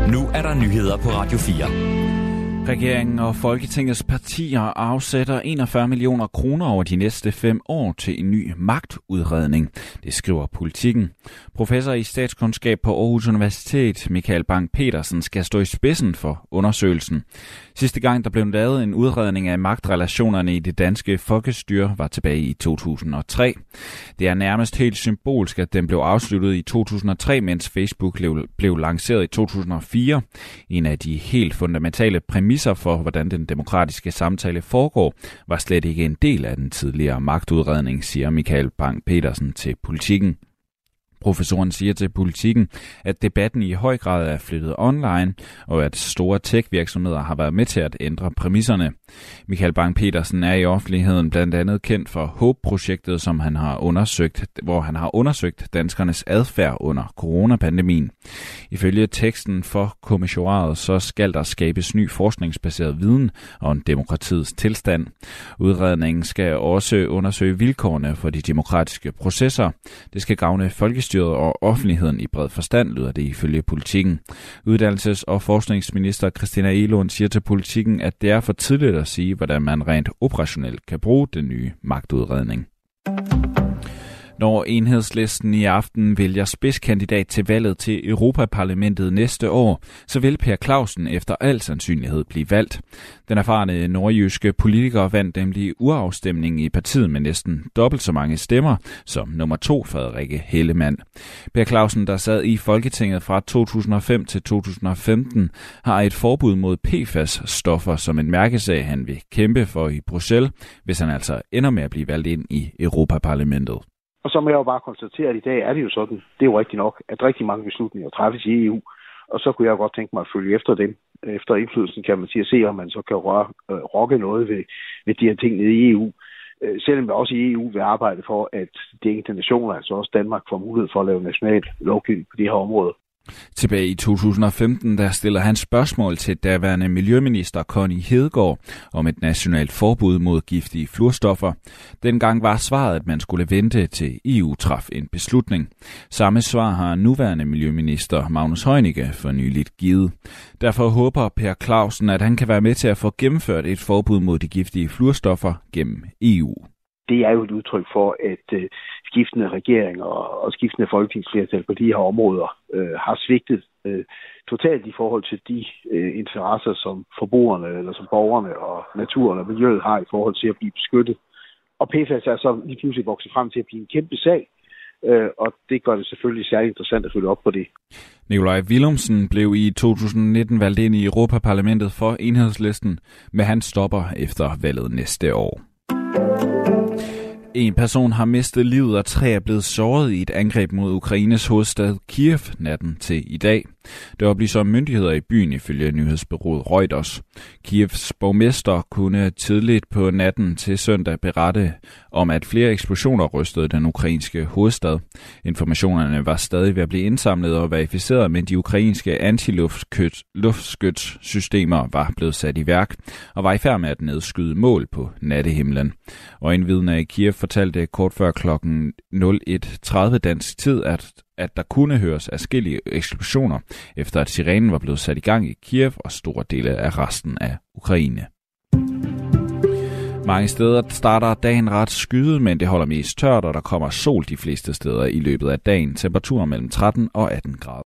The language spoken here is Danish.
Nu er der nyheder på Radio 4. Regeringen og Folketingets partier afsætter 41 millioner kroner over de næste 5 år til en ny magtudredning. Det skriver Politikken. Professor i statskundskab på Aarhus Universitet, Michael Bang-Petersen, skal stå i spidsen for undersøgelsen. Sidste gang, der blev lavet en udredning af magtrelationerne i det danske folkestyre, var tilbage i 2003. Det er nærmest helt symbolsk, at den blev afsluttet i 2003, mens Facebook blev lanceret i 2004. En af de helt fundamentale præmisser for, hvordan den demokratiske samtale foregår, var slet ikke en del af den tidligere magtudredning, siger Michael Bang-Petersen til Politikken. Professoren siger til Politikken, at debatten i høj grad er flyttet online, og at store tech-virksomheder har været med til at ændre præmisserne. Michael Bang-Petersen er i offentligheden blandt andet kendt for HOPE-projektet, som hvor han har undersøgt danskernes adfærd under coronapandemien. Ifølge teksten for kommissoriet, så skal der skabes ny forskningsbaseret viden om demokratiets tilstand. Udredningen skal også undersøge vilkårene for de demokratiske processer. Det skal gavne folkestyret og offentligheden i bred forstand, lyder det ifølge Politikken. Uddannelses- og forskningsminister Christina Egelund siger til Politikken, at det er for tidligt at sige, hvordan man rent operationelt kan bruge den nye magtudredning. Når Enhedslisten i aften vælger spidskandidat til valget til Europaparlamentet næste år, så vil Per Clausen efter al sandsynlighed blive valgt. Den erfarne nordjyske politiker vandt nemlig urafstemningen i partiet med næsten dobbelt så mange stemmer som nummer 2 Frederikke Hellemann. Per Clausen, der sad i Folketinget fra 2005 til 2015, har et forbud mod PFAS-stoffer som en mærkesag, han vil kæmpe for i Bruxelles, hvis han altså ender med at blive valgt ind i Europaparlamentet. Og så må jeg jo bare konstatere, at i dag er det jo sådan, det er jo rigtigt nok, at rigtig mange beslutninger træffes i EU, og så kunne jeg godt tænke mig at følge efter dem. Efter indflydelsen kan man sige at se, om man så kan rokke noget ved de her ting nede i EU. Selvom vi også i EU vil arbejde for, at de enkelte nationer, altså også Danmark, får mulighed for at lave national lovgivning på de her områder. Tilbage i 2015, der stiller han spørgsmål til daværende miljøminister Connie Hedegaard om et nationalt forbud mod giftige fluorstoffer. Dengang var svaret, at man skulle vente til EU traf en beslutning. Samme svar har nuværende miljøminister Magnus Heunicke for nyligt givet. Derfor håber Per Clausen, at han kan være med til at få gennemført et forbud mod de giftige fluorstoffer gennem EU. Det er jo et udtryk for, at skiftende regeringer og skiftende folketingsflertal på de her områder har svigtet totalt i forhold til de interesser, som forbrugerne eller som borgerne og naturen og miljøet har i forhold til at blive beskyttet. Og PFAS er så lige pludselig vokset frem til at blive en kæmpe sag, og det gør det selvfølgelig særlig interessant at følge op på det. Nikolaj Villumsen blev i 2019 valgt ind i Europaparlamentet for Enhedslisten, men han stopper efter valget næste år. En person har mistet livet, og 3 er blevet såret i et angreb mod Ukraines hovedstad Kiev natten til i dag. Det oplyser myndigheder i byen ifølge nyhedsbureauet Reuters. Kievs borgmester kunne tidligt på natten til søndag berette om, at flere eksplosioner rystede den ukrainske hovedstad. Informationerne var stadig ved at blive indsamlet og verificeret, men de ukrainske antiluftskytssystemer var blevet sat i værk og var i færd med at nedskyde mål på nattehimlen. Øjenvidner i Kiev fortalte kort før klokken 01:30 dansk tid, at der kunne høres adskillige eksplosioner, efter at sirenen var blevet sat i gang i Kiev og store dele af resten af Ukraine. Mange steder starter dagen ret skyet, men det holder mest tørt, og der kommer sol de fleste steder i løbet af dagen. Temperaturer mellem 13 og 18 grader.